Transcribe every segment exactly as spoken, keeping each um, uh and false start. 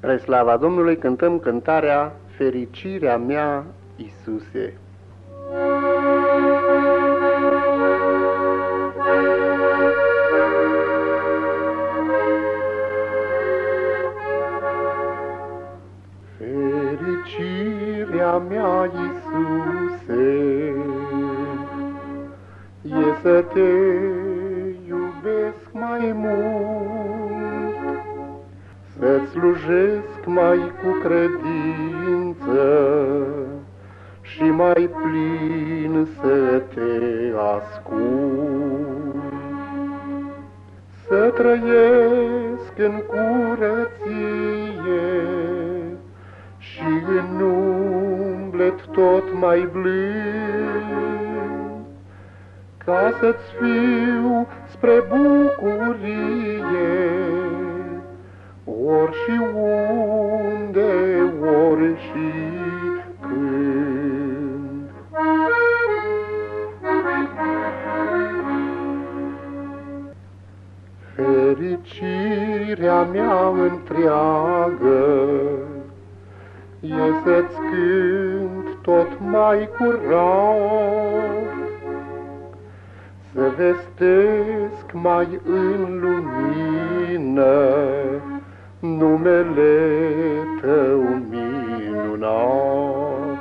Spre slava Domnului cântăm cântarea Fericirea mea, Iisuse. Fericirea mea, Iisuse, e să te iubesc mai mult, să-ți slujesc mai cu credință și mai plin să te ascult, să trăiesc în curăție și în umblet tot mai blând, ca să-ți fiu spre bucurie ori și unde, ori și când. Fericirea mea întreagă e să-ți cânt tot mai curat, să vestesc mai în lumină numele Tău minunat.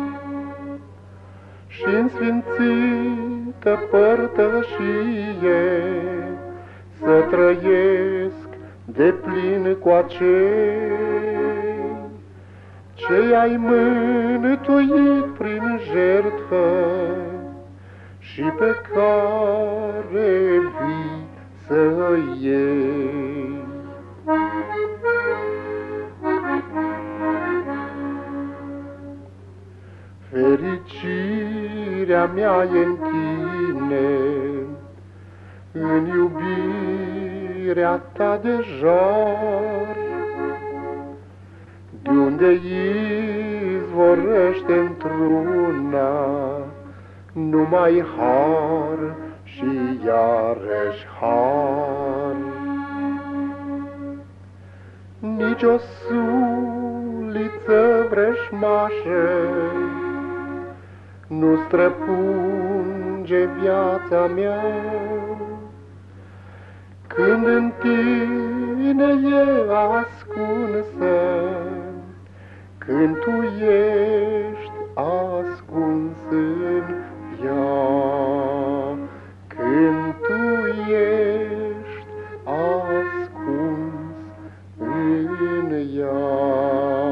Și-n sfințită părtășie să trăiesc de plin cu acei ce ai mântuit prin jertfă și pe care vii să iei. Fericirea mea e în Tine, în iubirea Ta de jar, de unde izvorăște într-una numai har și iarăși har. Nici o suliță vrăjmașă nu străpunge viața mea, când în Tine e ascunsă, când Tu ești ascuns în ea, când Tu ești ascuns în ea.